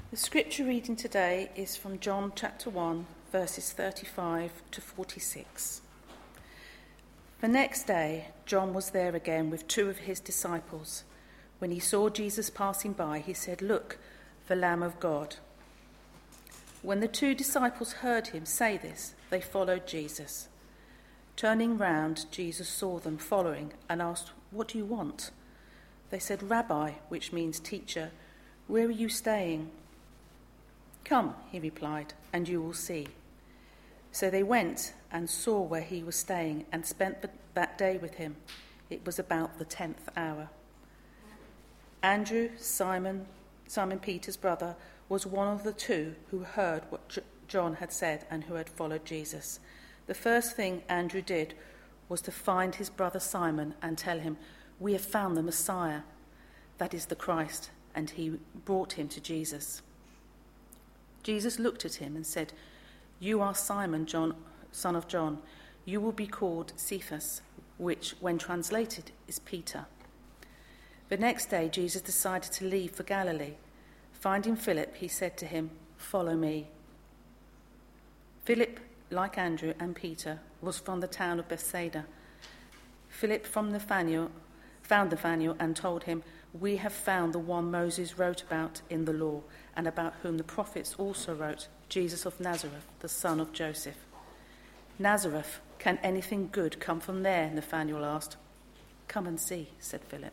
The scripture reading today is from John chapter 1, verses 35 to 46. The next day, John was there again with two of his disciples. When he saw Jesus passing by, he said, "Look, the Lamb of God." When the two disciples heard him say this, they followed Jesus. Turning round, Jesus saw them following and asked, "What do you want?" They said, "Rabbi," which means teacher, "where are you staying?" "Come," he replied, "and you will see." So they went and saw where he was staying and spent that day with him. It was about the 10th hour. Andrew, Simon Peter's brother, was one of the two who heard what John had said and who had followed Jesus. The first thing Andrew did was to find his brother Simon and tell him, "We have found the Messiah," that is the Christ, and he brought him to Jesus. Jesus looked at him and said, "You are Simon, son of John. You will be called Cephas," which, when translated, is Peter. The next day, Jesus decided to leave for Galilee. Finding Philip, he said to him, "Follow me." Philip, like Andrew and Peter, was from the town of Bethsaida. Philip found Nathanael and told him, "We have found the one Moses wrote about in the law, and about whom the prophets also wrote, Jesus of Nazareth, the son of Joseph." "Nazareth, can anything good come from there?" Nathanael asked. "Come and see," said Philip.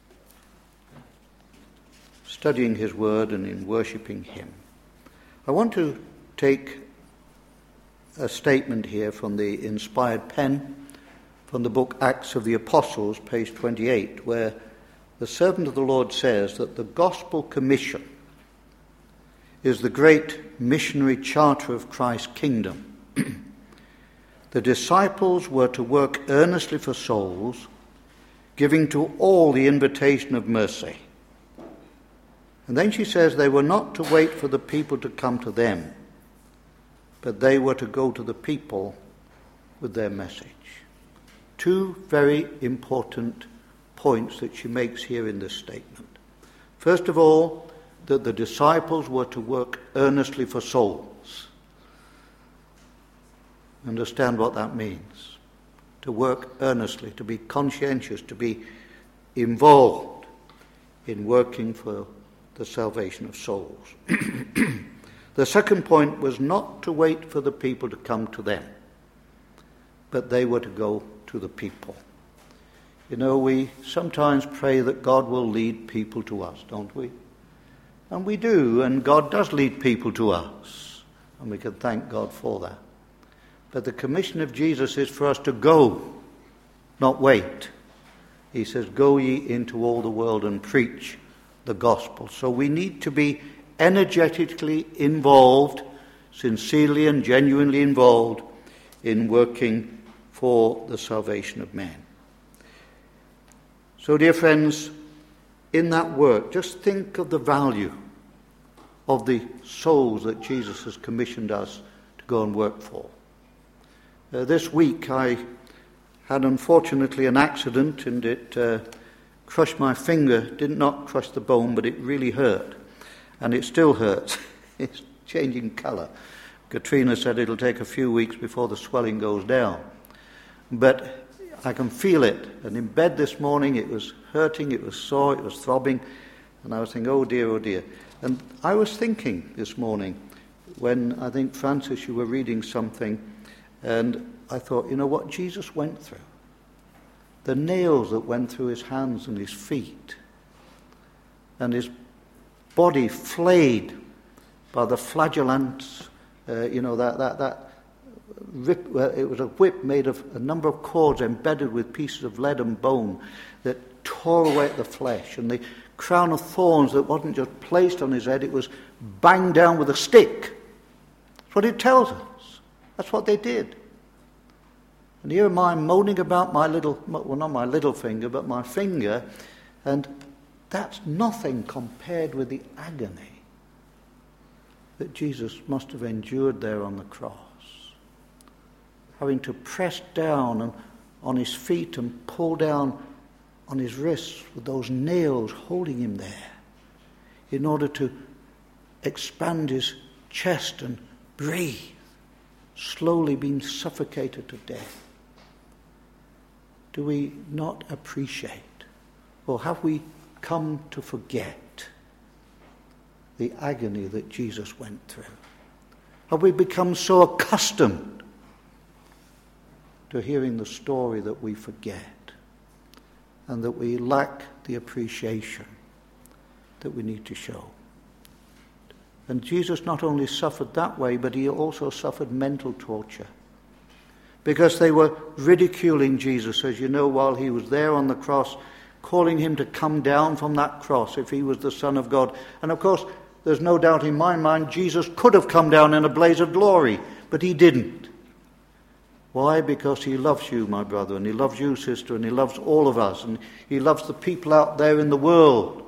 Studying his word and in worshipping him, I want to take a statement here from the inspired pen from the book Acts of the Apostles, page 28, where the servant of the Lord says that the gospel commission is the great missionary charter of Christ's kingdom. The disciples were to work earnestly for souls, giving to all the invitation of mercy. And then she says they were not to wait for the people to come to them, but they were to go to the people with their message. Two very important points that she makes here in this statement. First of all, that the disciples were to work earnestly for souls. Understand what that means. To work earnestly, to be conscientious, to be involved in working for the salvation of souls. The second point was not to wait for the people to come to them, but they were to go to the people. You know, we sometimes pray that God will lead people to us, don't we? And we do, and God does lead people to us, and we can thank God for that. But the commission of Jesus is for us to go, not wait. He says, "Go ye into all the world and preach the gospel." So we need to be energetically involved, sincerely and genuinely involved in working for the salvation of man. So, dear friends, in that work, just think of the value of the souls that Jesus has commissioned us to go and work for. This week I had, unfortunately, an accident, and it crushed my finger. Did not crush the bone, but it really hurt. And it still hurts. It's changing colour. Katrina said it'll take a few weeks before the swelling goes down. But I can feel it. And in bed this morning, it was hurting, it was sore, it was throbbing. And I was thinking, oh dear, oh dear. And I was thinking this morning, when I think, Francis, you were reading something, and I thought, you know what Jesus went through? The nails that went through his hands and his feet, and his body flayed by the flagellants, that rip, it was a whip made of a number of cords embedded with pieces of lead and bone that tore away at the flesh, and the crown of thorns that wasn't just placed on his head, it was banged down with a stick. That's what it tells us. That's what they did. And here am I moaning about my little, well, not my little finger, but my finger, and that's nothing compared with the agony that Jesus must have endured there on the cross. Having to press down on his feet and pull down on his wrists with those nails holding him there in order to expand his chest and breathe, slowly being suffocated to death? Do we not appreciate, or have we come to forget the agony that Jesus went through? Have we become so accustomed to hearing the story that we forget, and that we lack the appreciation that we need to show? And Jesus not only suffered that way, but he also suffered mental torture. Because they were ridiculing Jesus, as you know, while he was there on the cross, calling him to come down from that cross if he was the Son of God. And of course, there's no doubt in my mind, Jesus could have come down in a blaze of glory, but he didn't. Why? Because he loves you, my brother, and he loves you, sister, and he loves all of us, and he loves the people out there in the world.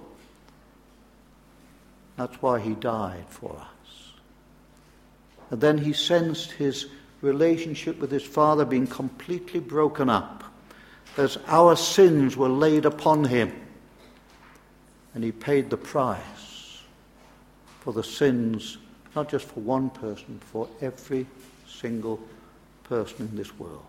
That's why he died for us. And then he sensed his relationship with his Father being completely broken up as our sins were laid upon him. And he paid the price for the sins, not just for one person, for every single person in this world.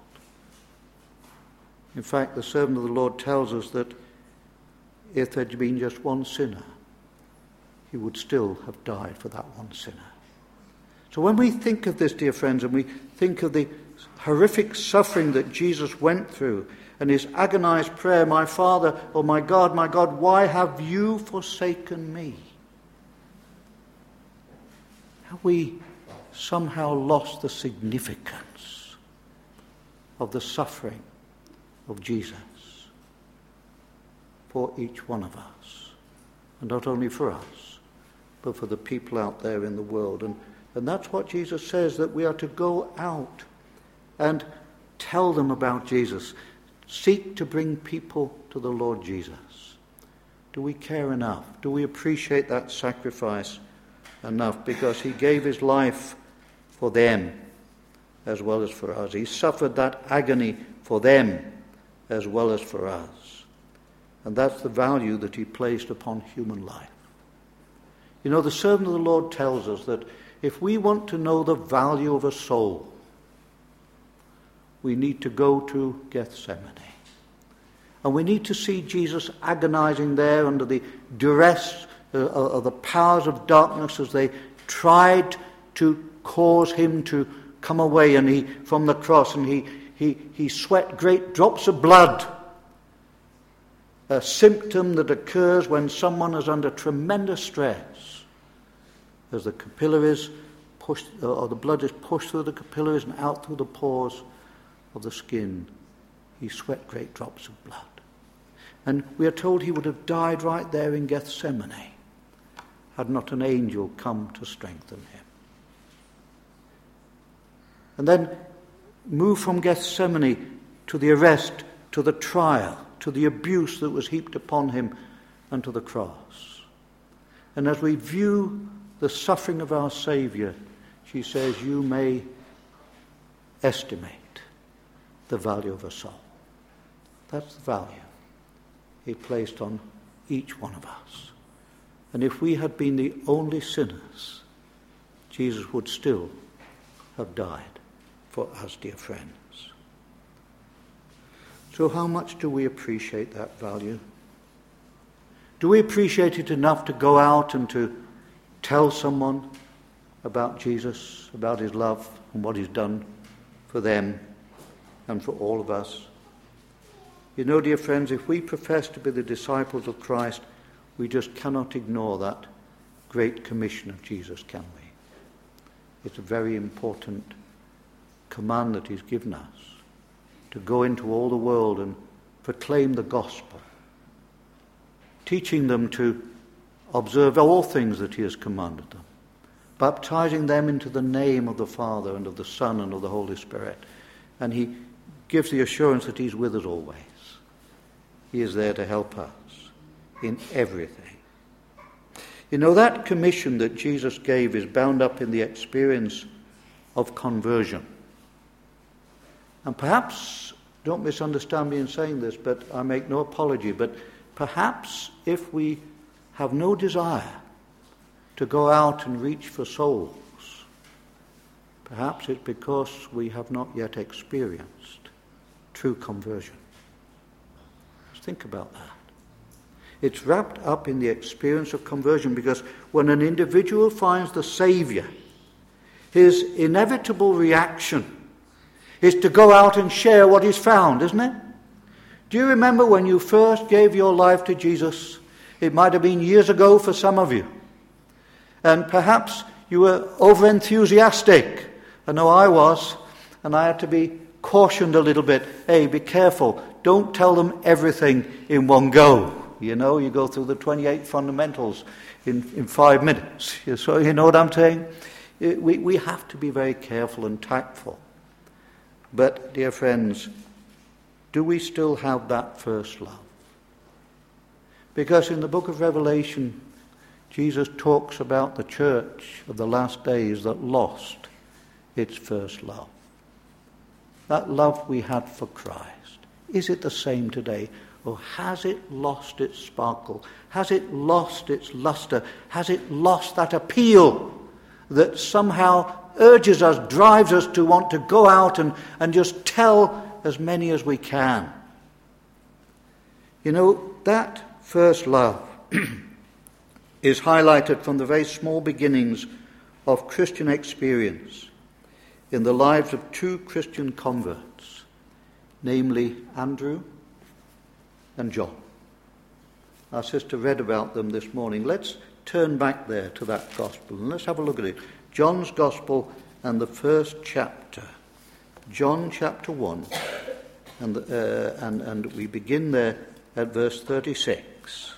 In fact, the servant of the Lord tells us that if there had been just one sinner, he would still have died for that one sinner. So when we think of this, dear friends, and we think of the horrific suffering that Jesus went through and his agonized prayer, my Father, oh my God, why have you forsaken me? Have we somehow lost the significance of the suffering of Jesus for each one of us? And not only for us, but for the people out there in the world. And that's what Jesus says, that we are to go out and tell them about Jesus. Seek to bring people to the Lord Jesus. Do we care enough? Do we appreciate that sacrifice enough? Because he gave his life for them as well as for us. He suffered that agony for them as well as for us. And that's the value that he placed upon human life. You know, the servant of the Lord tells us that if we want to know the value of a soul, we need to go to Gethsemane. And we need to see Jesus agonizing there under the duress of the powers of darkness as they tried to cause him to come away from the cross, and he sweat great drops of blood. A symptom that occurs when someone is under tremendous stress. As the capillaries pushed, or the blood is pushed through the capillaries and out through the pores of the skin, he sweat great drops of blood. And we are told he would have died right there in Gethsemane had not an angel come to strengthen him. And then move from Gethsemane to the arrest, to the trial, to the abuse that was heaped upon him, and to the cross. And as we view the suffering of our Saviour, she says, you may estimate the value of a soul. That's the value he placed on each one of us. And if we had been the only sinners, Jesus would still have died for us, dear friends. So how much do we appreciate that value? Do we appreciate it enough to go out and to tell someone about Jesus, about his love and what he's done for them and for all of us? You know, dear friends, if we profess to be the disciples of Christ, we just cannot ignore that great commission of Jesus, can we? It's a very important command that he's given us, to go into all the world and proclaim the gospel, teaching them to observe all things that he has commanded them, baptizing them into the name of the Father and of the Son and of the Holy Spirit. And he gives the assurance that he's with us always. He is there to help us in everything. You know, that commission that Jesus gave is bound up in the experience of conversion. And perhaps, don't misunderstand me in saying this, but I make no apology, but perhaps if we have no desire to go out and reach for souls? Perhaps it's because we have not yet experienced true conversion. Just think about that. It's wrapped up in the experience of conversion, because when an individual finds the Saviour, his inevitable reaction is to go out and share what he's found, isn't it? Do you remember when you first gave your life to Jesus? It might have been years ago for some of you. And perhaps you were over-enthusiastic. I know I was, and I had to be cautioned a little bit. Hey, be careful. Don't tell them everything in one go. You know, you go through the 28 fundamentals in 5 minutes. So you know what I'm saying? We have to be very careful and tactful. But, dear friends, do we still have that first love? Because in the book of Revelation, Jesus talks about the church of the last days that lost its first love. That love we had for Christ. Is it the same today? Or has it lost its sparkle? Has it lost its luster? Has it lost that appeal that somehow urges us, drives us to want to go out and just tell as many as we can? You know, that first love is highlighted from the very small beginnings of Christian experience in the lives of two Christian converts, namely Andrew and John. Our sister read about them this morning. Let's turn back there to that gospel and let's have a look at it. John's gospel and the first chapter. John chapter 1. And we begin there at verse 36.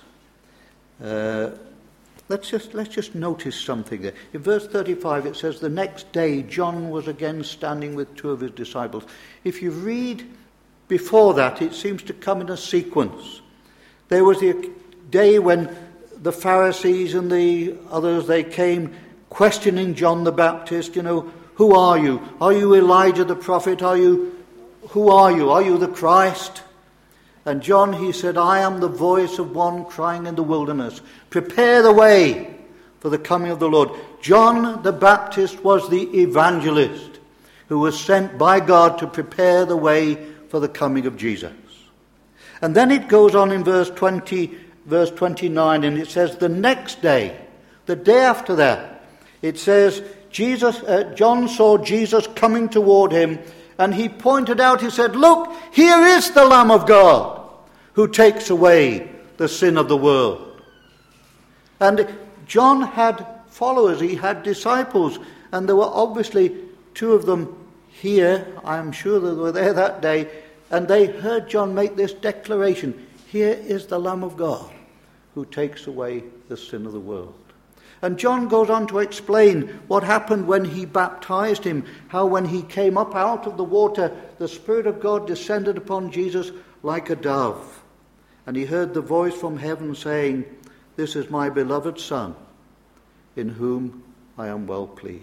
Let's just notice something there. In verse 35 it says, the next day John was again standing with two of his disciples. If you read before that, it seems to come in a sequence. There was the day when the Pharisees and the others, they came questioning John the Baptist. You know, who are you? Are you Elijah the prophet? Who are you? Are you the Christ? And John, he said, I am the voice of one crying in the wilderness, prepare the way for the coming of the Lord. John the Baptist was the evangelist who was sent by God to prepare the way for the coming of Jesus. And then it goes on in verse 29, and it says, the next day, the day after that, it says, John saw Jesus coming toward him, and he pointed out, he said, look, here is the Lamb of God who takes away the sin of the world. And John had followers, he had disciples, and there were obviously two of them here. I'm sure they were there that day, and they heard John make this declaration, here is the Lamb of God who takes away the sin of the world. And John goes on to explain what happened when he baptized him, how when he came up out of the water, the Spirit of God descended upon Jesus like a dove. And he heard the voice from heaven saying, this is my beloved Son, in whom I am well pleased.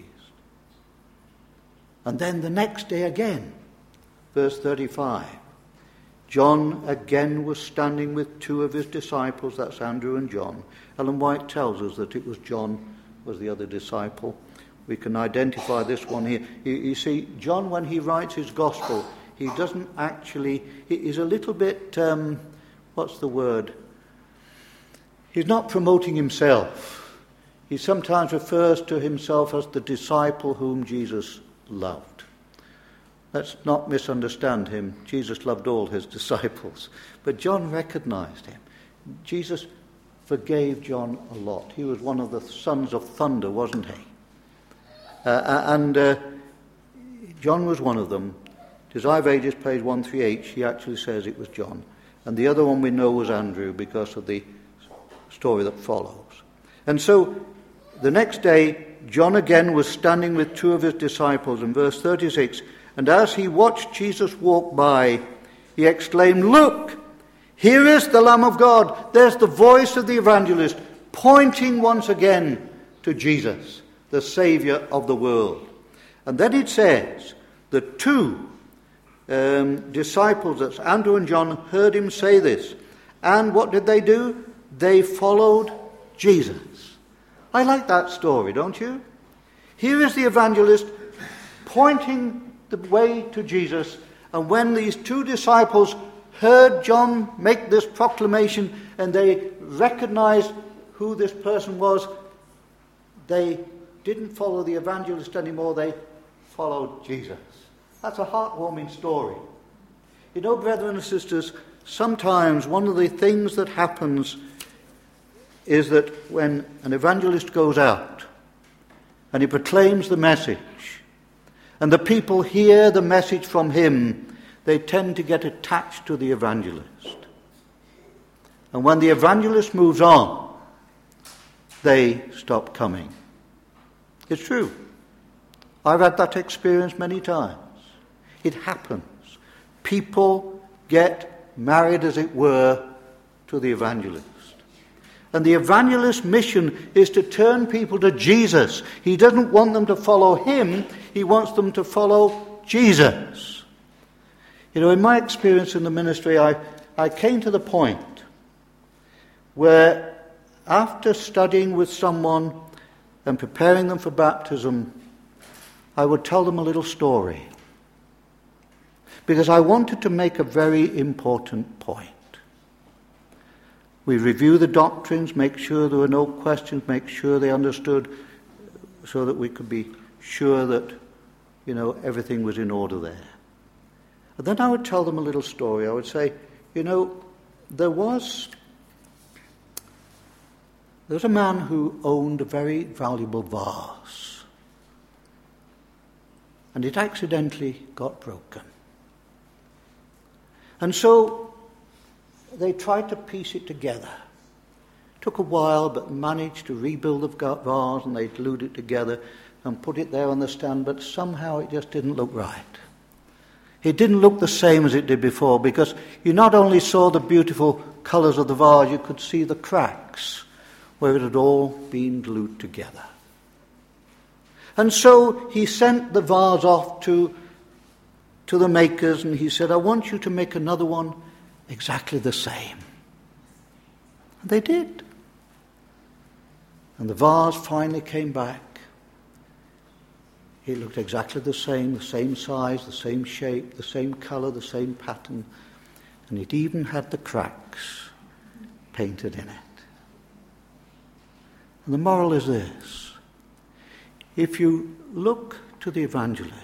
And then the next day again, verse 35, John again was standing with two of his disciples, that's Andrew and John. Ellen White tells us that it was John was the other disciple. We can identify this one here. You see, John, when he writes his gospel, he doesn't actually, he's a little bit, what's the word? He's not promoting himself. He sometimes refers to himself as the disciple whom Jesus loved. Let's not misunderstand him. Jesus loved all his disciples. But John recognized him. Jesus forgave John a lot. He was one of the sons of thunder, wasn't he? John was one of them. Desire of Ages, page 138, she actually says it was John. And the other one we know was Andrew because of the story that follows. And so the next day, John again was standing with two of his disciples in verse 36. And as he watched Jesus walk by, he exclaimed, look, here is the Lamb of God. There's the voice of the evangelist pointing once again to Jesus, the Saviour of the world. And then it says, the two disciples, that's Andrew and John, heard him say this. And what did they do? They followed Jesus. I like that story, don't you? Here is the evangelist pointing the way to Jesus, and when these two disciples heard John make this proclamation and they recognized who this person was, they didn't follow the evangelist anymore, they followed Jesus. That's a heartwarming story. You know, brethren and sisters, sometimes one of the things that happens is that when an evangelist goes out and he proclaims the message, and the people hear the message from him, they tend to get attached to the evangelist. And when the evangelist moves on, they stop coming. It's true. I've had that experience many times. It happens. People get married, as it were, to the evangelist. And the evangelist's mission is to turn people to Jesus. He doesn't want them to follow him. He wants them to follow Jesus. You know, in my experience in the ministry, I came to the point where after studying with someone and preparing them for baptism, I would tell them a little story. Because I wanted to make a very important point. We review the doctrines, make sure there were no questions, make sure they understood, so that we could be sure that, everything was in order there. And then I would tell them a little story. I would say, there was a man who owned a very valuable vase. And it accidentally got broken. And so they tried to piece it together. Took a while, but managed to rebuild the vase, and they glued it together and put it there on the stand, but somehow it just didn't look right. It didn't look the same as it did before, because you not only saw the beautiful colours of the vase, you could see the cracks where it had all been glued together. And so he sent the vase off to the makers, and he said, I want you to make another one exactly the same. And they did. And the vase finally came back. It looked exactly the same size, the same shape, the same colour, the same pattern, and it even had the cracks painted in it. And the moral is this: if you look to the evangelist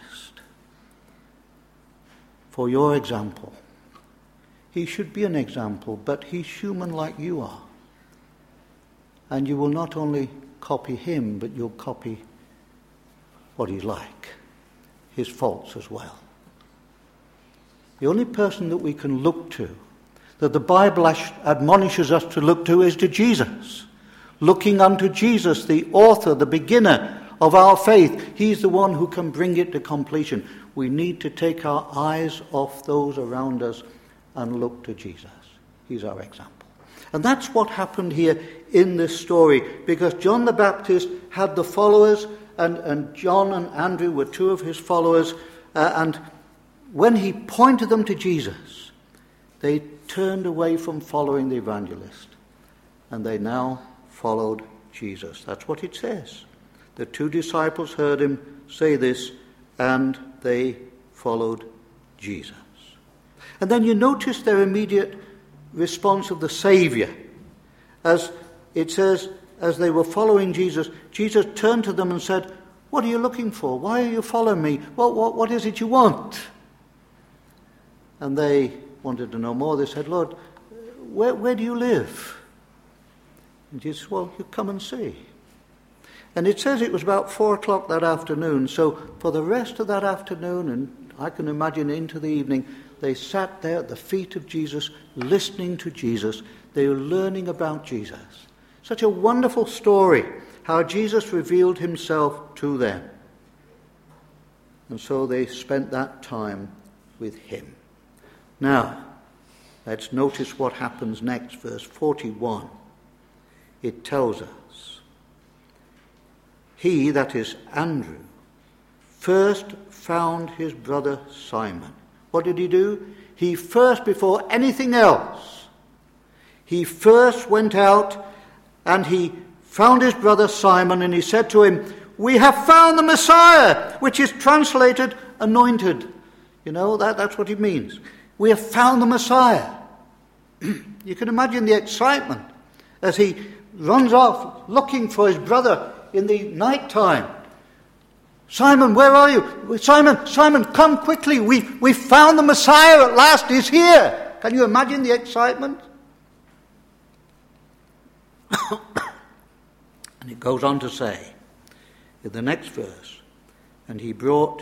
for your example, he should be an example, but he's human like you are. And you will not only copy him, but you'll copy what he's like, his faults as well. The only person that we can look to, that the Bible admonishes us to look to, is to Jesus. Looking unto Jesus, the author, the beginner of our faith. He's the one who can bring it to completion. We need to take our eyes off those around us and look to Jesus. He's our example. And that's what happened here in this story, because John the Baptist had the followers, and John and Andrew were two of his followers, and when he pointed them to Jesus, they turned away from following the evangelist, and they now followed Jesus. That's what it says. The two disciples heard him say this, and they followed Jesus. And then you notice their immediate response of the Saviour. As it says, as they were following Jesus, Jesus turned to them and said, what are you looking for? Why are you following me? What is it you want? And they wanted to know more. They said, Lord, where do you live? And Jesus said, well, you come and see. And it says it was about 4:00 that afternoon. So for the rest of that afternoon, and I can imagine into the evening, they sat there at the feet of Jesus, listening to Jesus. They were learning about Jesus. Such a wonderful story, how Jesus revealed himself to them. And so they spent that time with him. Now, let's notice what happens next, verse 41. It tells us, he, that is Andrew, first found his brother Simon. What did he do? He first, before anything else, he first went out and he found his brother Simon, and he said to him, "We have found the Messiah," which is translated anointed. You know, that's what it means. We have found the Messiah. You can imagine the excitement as he runs off looking for his brother in the night time. "Simon, where are you? Simon, come quickly. We found the Messiah at last. He's here." Can you imagine the excitement? And it goes on to say in the next verse, "And he brought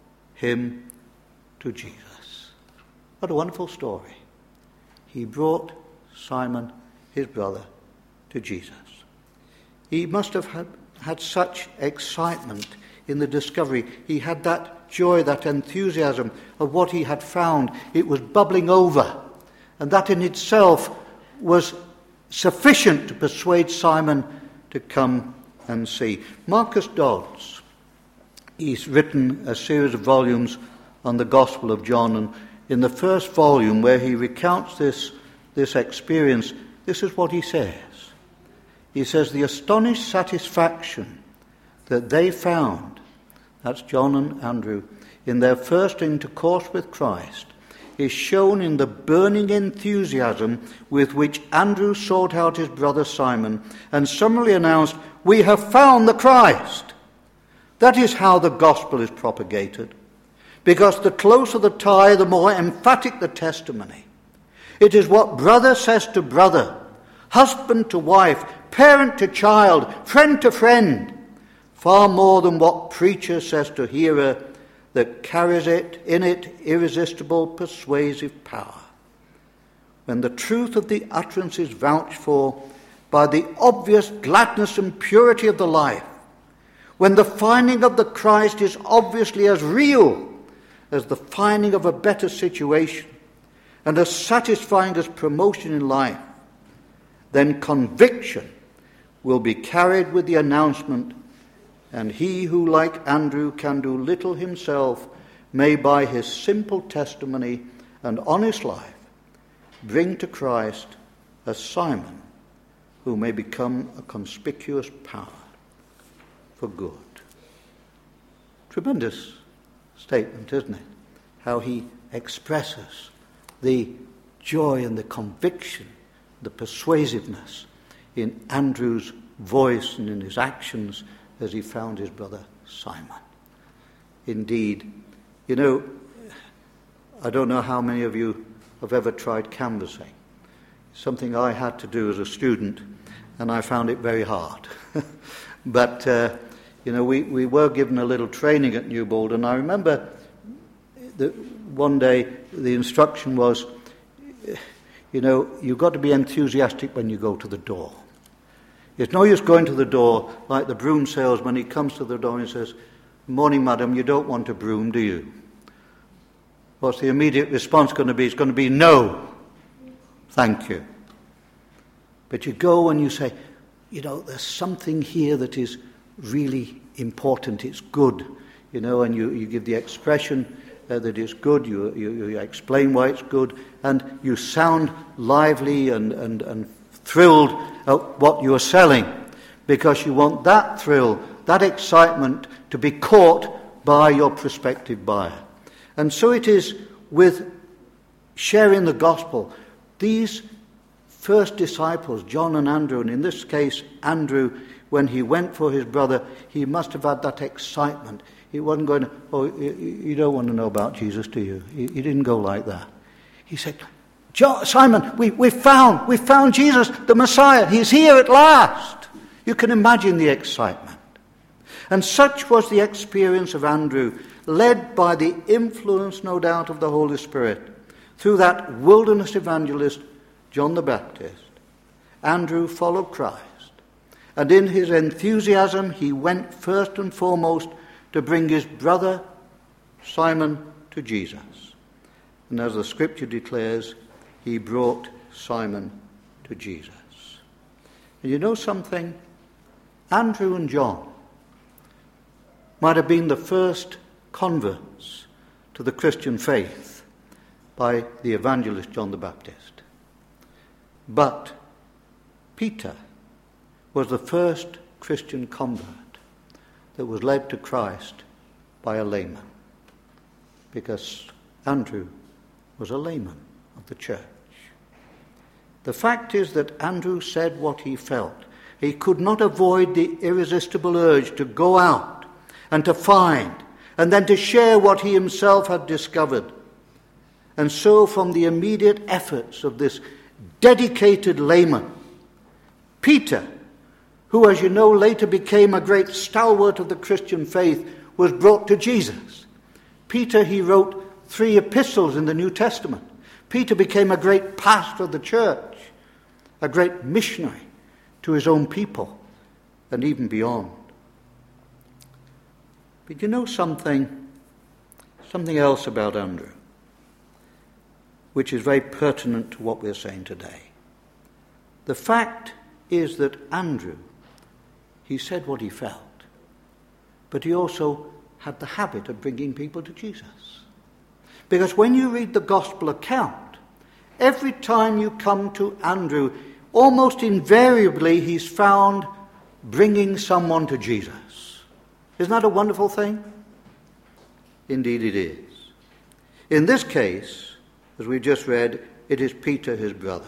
him to Jesus." What a wonderful story. He brought Simon, his brother, to Jesus. He must have had such excitement in the discovery. He had that joy, that enthusiasm of what he had found. It was bubbling over. And that in itself was sufficient to persuade Simon to come and see. Marcus Dodds, he's written a series of volumes on the Gospel of John, and in the first volume where he recounts this experience, this is what he says. He says, "The astonished satisfaction that they found," that's John and Andrew, "in their first intercourse with Christ is shown in the burning enthusiasm with which Andrew sought out his brother Simon and summarily announced, 'We have found the Christ.' That is how the gospel is propagated, because the closer the tie, the more emphatic the testimony. It is what brother says to brother, husband to wife, parent to child, friend to friend, far more than what preacher says to hearer, that carries in it irresistible persuasive power. When the truth of the utterance is vouched for by the obvious gladness and purity of the life, when the finding of the Christ is obviously as real as the finding of a better situation and as satisfying as promotion in life, then conviction will be carried with the announcement, and he who, like Andrew, can do little himself, may by his simple testimony and honest life bring to Christ a Simon who may become a conspicuous power for good. Tremendous statement, isn't it? How he expresses the joy and the conviction, the persuasiveness in Andrew's voice and in his actions as he found his brother Simon. Indeed, you know, I don't know how many of you have ever tried canvassing. Something I had to do as a student, and I found it very hard. But, we were given a little training at Newbold, and I remember that one day the instruction was, you've got to be enthusiastic when you go to the door. It's no use going to the door like the broom salesman. He comes to the door and he says, "Morning, madam, you don't want a broom, do you?" What's the immediate response going to be? It's going to be, "No, thank you." But you go and you say, there's something here that is really important. It's good, and you give the expression that it's good. You explain why it's good, and you sound lively and thrilled at what you're selling, because you want that thrill, that excitement to be caught by your prospective buyer. And so it is with sharing the gospel. These first disciples, John and Andrew, and in this case Andrew, when he went for his brother, he must have had that excitement. He wasn't going, "Oh, you don't want to know about Jesus, do you?" He didn't go like that. He said, "Simon, we found Jesus, the Messiah. He's here at last." You can imagine the excitement. And such was the experience of Andrew, led by the influence, no doubt, of the Holy Spirit, through that wilderness evangelist, John the Baptist. Andrew followed Christ, and in his enthusiasm he went first and foremost to bring his brother Simon to Jesus. And as the scripture declares, he brought Simon to Jesus. And you know something? Andrew and John might have been the first converts to the Christian faith by the evangelist John the Baptist. But Peter was the first Christian convert that was led to Christ by a layman, because Andrew was a layman of the church. The fact is that Andrew said what he felt. He could not avoid the irresistible urge to go out and to find and then to share what he himself had discovered. And so from the immediate efforts of this dedicated layman, Peter, who, as you know, later became a great stalwart of the Christian faith, was brought to Jesus. Peter, he wrote 3 epistles in the New Testament. Peter became a great pastor of the church, a great missionary to his own people and even beyond. But you know something else about Andrew, which is very pertinent to what we're saying today. The fact is that Andrew, he said what he felt, but he also had the habit of bringing people to Jesus. Because when you read the gospel account, every time you come to Andrew, almost invariably he's found bringing someone to Jesus. Isn't that a wonderful thing? Indeed it is. In this case, as we just read, it is Peter, his brother.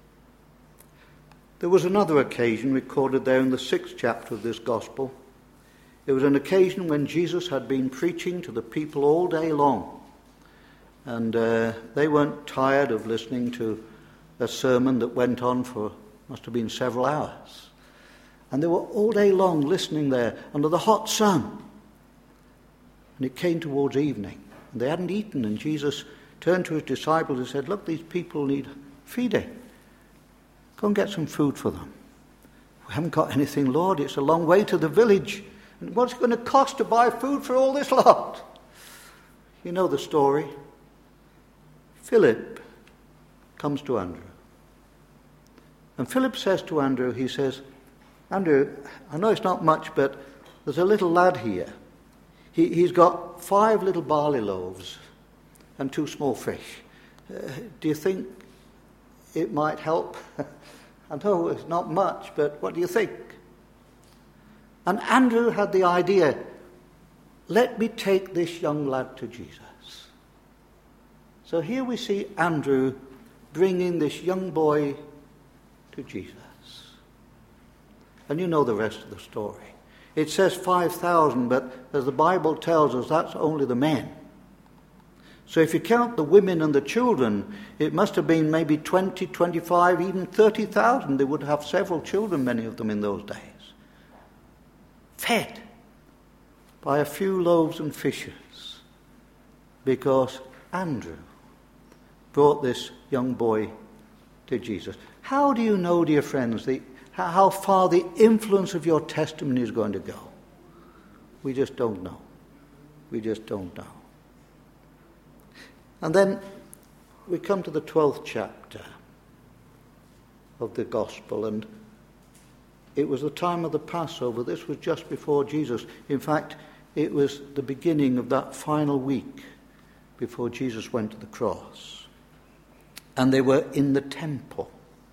There was another occasion recorded there in the 6th chapter of this gospel. It was an occasion when Jesus had been preaching to the people all day long. And they weren't tired of listening to a sermon that went on for, must have been several hours. And they were all day long listening there under the hot sun. And it came towards evening. And they hadn't eaten, and Jesus turned to his disciples and said, "Look, these people need feeding. Go and get some food for them." "We haven't got anything, Lord. It's a long way to the village. And what's it going to cost to buy food for all this lot?" You know the story. Philip comes to Andrew. And Philip says to Andrew, he says, "Andrew, I know it's not much, but there's a little lad here. He's got 5 little barley loaves and 2 small fish. Do you think it might help? I know it's not much, but what do you think?" And Andrew had the idea, let me take this young lad to Jesus. So here we see Andrew bringing this young boy to Jesus. And you know the rest of the story. It says 5,000, but as the Bible tells us, that's only the men. So if you count the women and the children, it must have been maybe 20, 25, even 30,000. They would have several children, many of them, in those days. Fed by a few loaves and fishes, because Andrew brought this young boy to Jesus. How do you know, dear friends, how far the influence of your testimony is going to go? We just don't know. We just don't know. And then we come to the 12th chapter of the Gospel, and it was the time of the Passover. This was just before Jesus. In fact, it was the beginning of that final week before Jesus went to the cross. And they were in the temple.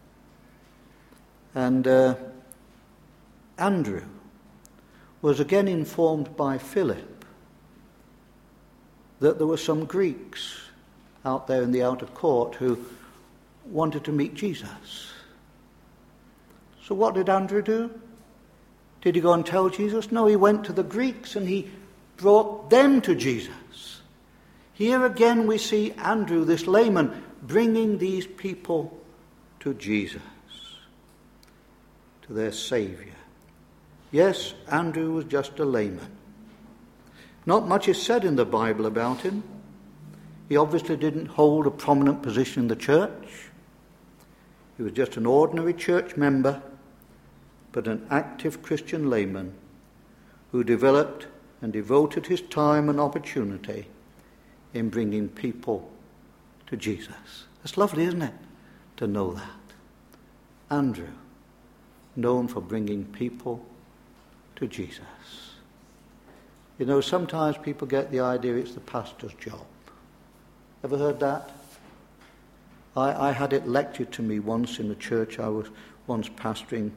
And Andrew was again informed by Philip that there were some Greeks out there in the outer court who wanted to meet Jesus. So what did Andrew do? Did he go and tell Jesus? No, he went to the Greeks and he brought them to Jesus. Here again we see Andrew, this layman, bringing these people to Jesus, to their Saviour. Yes, Andrew was just a layman. Not much is said in the Bible about him. He obviously didn't hold a prominent position in the church. He was just an ordinary church member, but an active Christian layman who developed and devoted his time and opportunity in bringing people to Jesus. That's lovely, isn't it, to know that? Andrew, known for bringing people to Jesus. You know, sometimes people get the idea it's the pastor's job. Ever heard that? I had it lectured to me once in a church I was once pastoring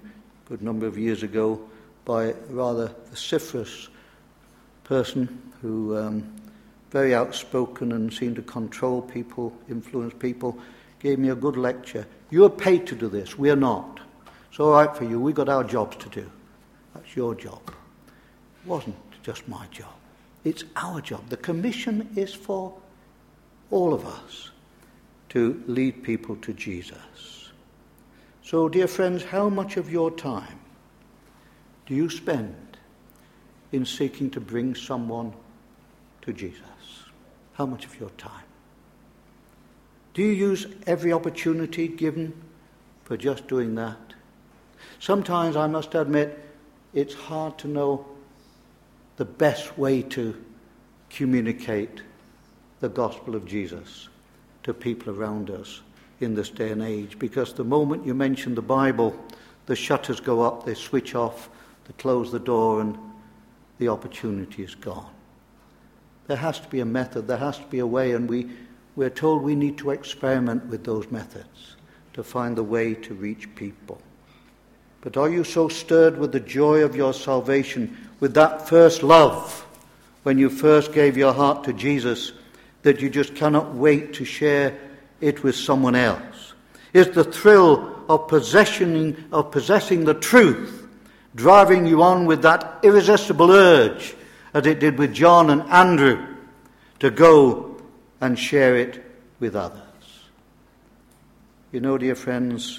good number of years ago by a rather vociferous person who very outspoken and seemed to control people, influence people, gave me a good lecture. You are paid to do this, we are not. It's all right for you, we've got our jobs to do. That's your job. It wasn't just my job. It's our job. The commission is for all of us to lead people to Jesus. So, dear friends, how much of your time do you spend in seeking to bring someone to Jesus? How much of your time? Do you use every opportunity given for just doing that? Sometimes, I must admit, it's hard to know the best way to communicate the gospel of Jesus to people around us in this day and age, because the moment you mention the Bible, the shutters go up, they switch off, they close the door, and the opportunity is gone. There has to be a method, there has to be a way, and we're told we need to experiment with those methods to find the way to reach people. But are you so stirred with the joy of your salvation, with that first love, when you first gave your heart to Jesus, that you just cannot wait to share it with someone else? Is the thrill of possessing the truth driving you on with that irresistible urge, as it did with John and Andrew, to go and share it with others? You know, dear friends,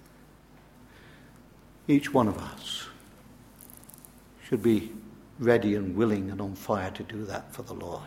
each one of us should be ready and willing and on fire to do that for the Lord.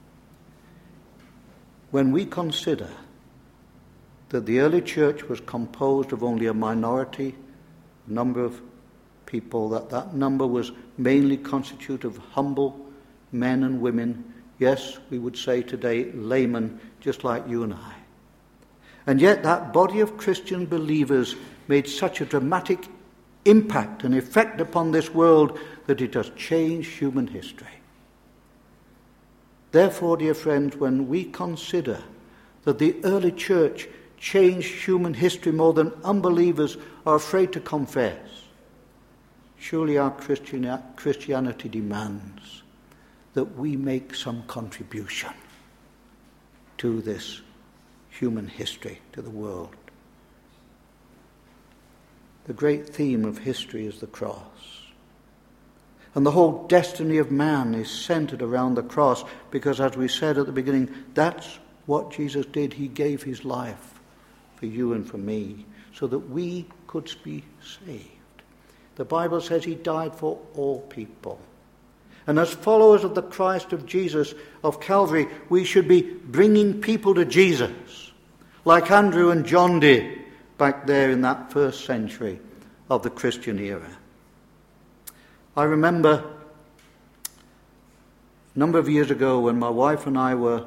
When we consider that the early church was composed of only a minority number of people, that number was mainly constituted of humble men and women, yes, we would say today laymen, just like you and I. And yet that body of Christian believers made such a dramatic impact and effect upon this world that it has changed human history. Therefore, dear friends, when we consider that the early church changed human history more than unbelievers are afraid to confess, surely our Christianity demands that we make some contribution to this human history, to the world. The great theme of history is the cross. And the whole destiny of man is centered around the cross, because, as we said at the beginning, that's what Jesus did. He gave his life for you and for me, so that we could be saved. The Bible says he died for all people. And as followers of the Christ of Jesus of Calvary, we should be bringing people to Jesus, like Andrew and John did back there in that first century of the Christian era. I remember a number of years ago when my wife and I were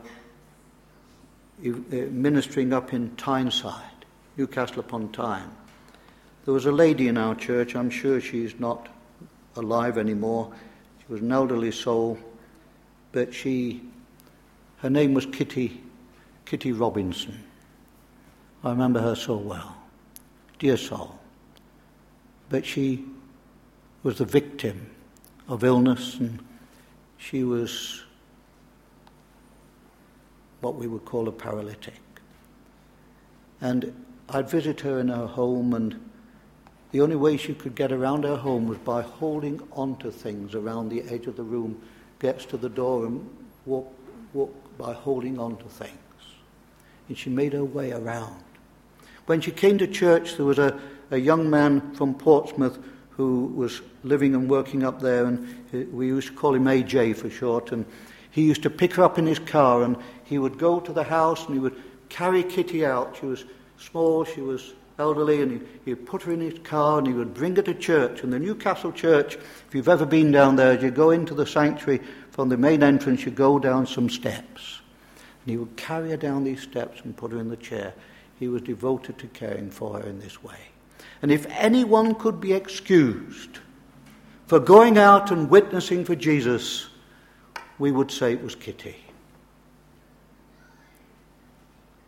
ministering up in Tyneside, Newcastle upon Tyne. There was a lady in our church, I'm sure she's not alive anymore. She was an elderly soul, but her name was Kitty Robinson. I remember her so well. Dear soul. But she was the victim of illness, and she was what we would call a paralytic. And I'd visit her in her home, and the only way she could get around her home was by holding onto things around the edge of the room, gets to the door and walk by holding onto things. And she made her way around. When she came to church, there was a young man from Portsmouth who was living and working up there, and we used to call him AJ for short, and he used to pick her up in his car, and he would go to the house and he would carry Kitty out. She was small, she was elderly, and he'd put her in his car and he would bring her to church. And the Newcastle church, if you've ever been down there, as you go into the sanctuary from the main entrance, you go down some steps. And he would carry her down these steps and put her in the chair. He was devoted to caring for her in this way. And if anyone could be excused for going out and witnessing for Jesus, we would say it was Kitty.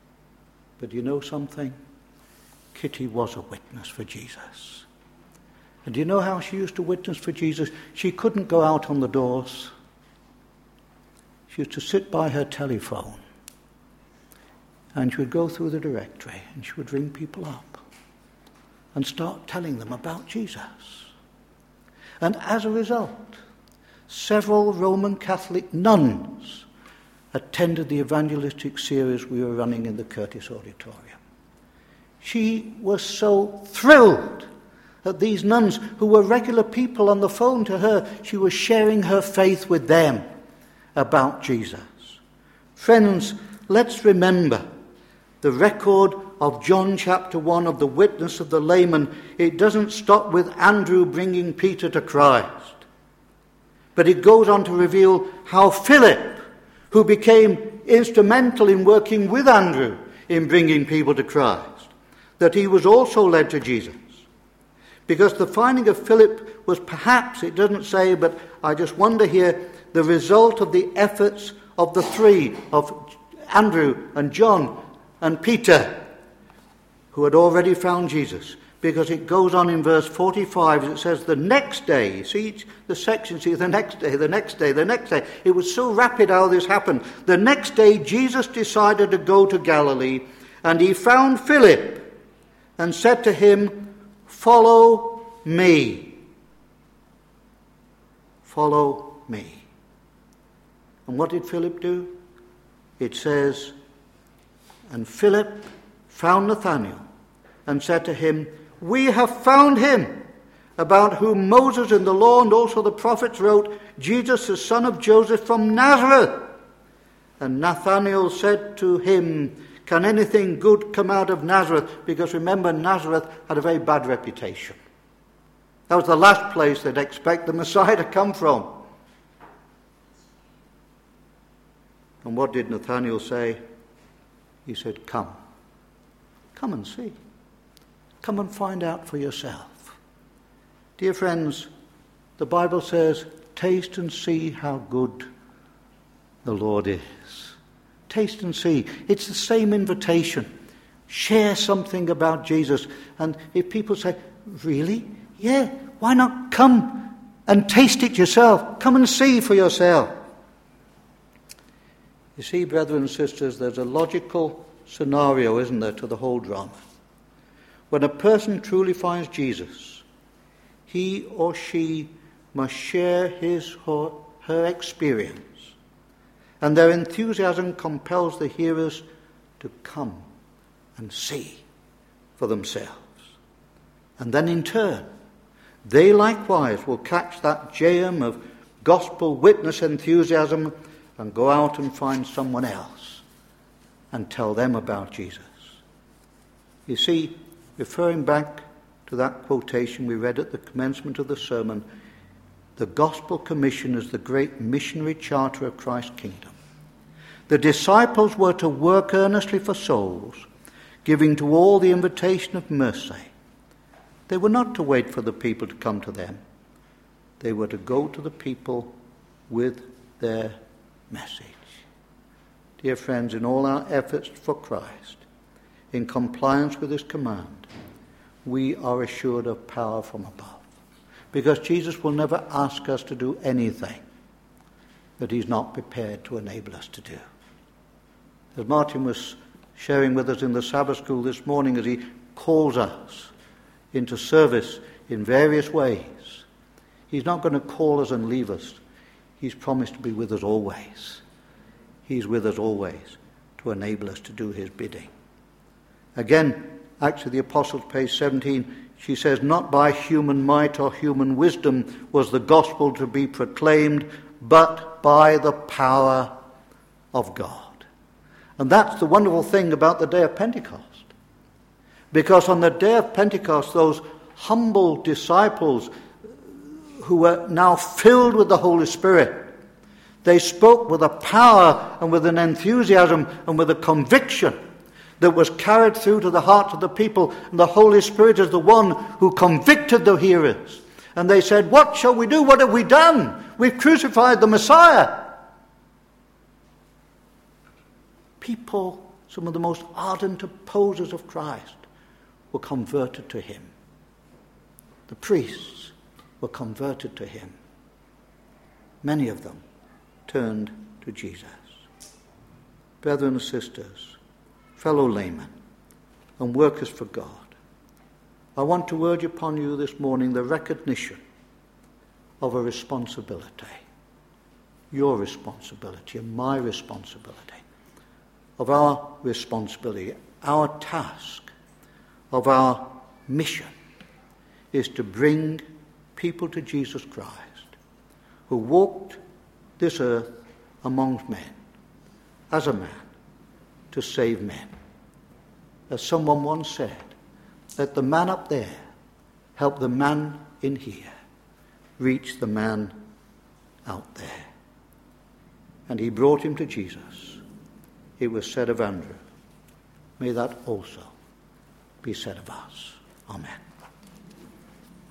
But you know something? Kitty was a witness for Jesus. And do you know how she used to witness for Jesus? She couldn't go out on the doors. She used to sit by her telephone, and she would go through the directory, and she would ring people up and start telling them about Jesus. And as a result, several Roman Catholic nuns attended the evangelistic series we were running in the Curtis Auditorium. She was so thrilled that these nuns, who were regular people on the phone to her, she was sharing her faith with them about Jesus. Friends, let's remember the record of John chapter 1 of the witness of the layman. It doesn't stop with Andrew bringing Peter to Christ, but it goes on to reveal how Philip, who became instrumental in working with Andrew in bringing people to Christ, that he was also led to Jesus. Because the finding of Philip was perhaps, it doesn't say, but I just wonder here, the result of the efforts of the three, of Andrew and John and Peter, who had already found Jesus. Because it goes on in verse 45, it says, the next day, see the section, see the next day, the next day, the next day. It was so rapid how this happened. The next day, Jesus decided to go to Galilee, and he found Philip and said to him, follow me. Follow me. And what did Philip do? It says, and Philip found Nathanael and said to him, we have found him, about whom Moses in the law and also the prophets wrote, Jesus the son of Joseph from Nazareth. And Nathanael said to him, can anything good come out of Nazareth? Because remember, Nazareth had a very bad reputation. That was the last place they'd expect the Messiah to come from. And what did Nathanael say? He said, come. Come and see. Come and find out for yourself. Dear friends, the Bible says, taste and see how good the Lord is. Taste and see. It's the same invitation. Share something about Jesus. And if people say, really? Yeah, why not come and taste it yourself? Come and see for yourself. You see, brethren and sisters, there's a logical scenario, isn't there, to the whole drama. When a person truly finds Jesus, he or she must share his or her experience. And their enthusiasm compels the hearers to come and see for themselves. And then in turn, they likewise will catch that germ of gospel witness enthusiasm and go out and find someone else and tell them about Jesus. You see, referring back to that quotation we read at the commencement of the sermon, the gospel commission is the great missionary charter of Christ's kingdom. The disciples were to work earnestly for souls, giving to all the invitation of mercy. They were not to wait for the people to come to them. They were to go to the people with their message. Dear friends, in all our efforts for Christ, in compliance with his command, we are assured of power from above. Because Jesus will never ask us to do anything that he's not prepared to enable us to do. As Martin was sharing with us in the Sabbath school this morning, as he calls us into service in various ways, he's not going to call us and leave us. He's promised to be with us always. He's with us always to enable us to do his bidding. Again, Acts of the Apostles, page 17, she says, not by human might or human wisdom was the gospel to be proclaimed, but by the power of God. And that's the wonderful thing about the day of Pentecost. Because on the day of Pentecost, those humble disciples who were now filled with the Holy Spirit, they spoke with a power and with an enthusiasm and with a conviction that was carried through to the hearts of the people. And the Holy Spirit is the one who convicted the hearers. And they said, what shall we do? What have we done? We've crucified the Messiah. People, some of the most ardent opposers of Christ, were converted to him. the priests were converted to him. Many of them turned to Jesus. Brethren and sisters, fellow laymen, and workers for God, I want to urge upon you this morning the recognition of a responsibility, your responsibility and my responsibility, of our responsibility, our task, of our mission is to bring people to Jesus Christ who walked this earth amongst men, as a man, to save men. As someone once said, let the man up there help the man in here reach the man out there. And he brought him to Jesus. It was said of Andrew, may that also be said of us. Amen.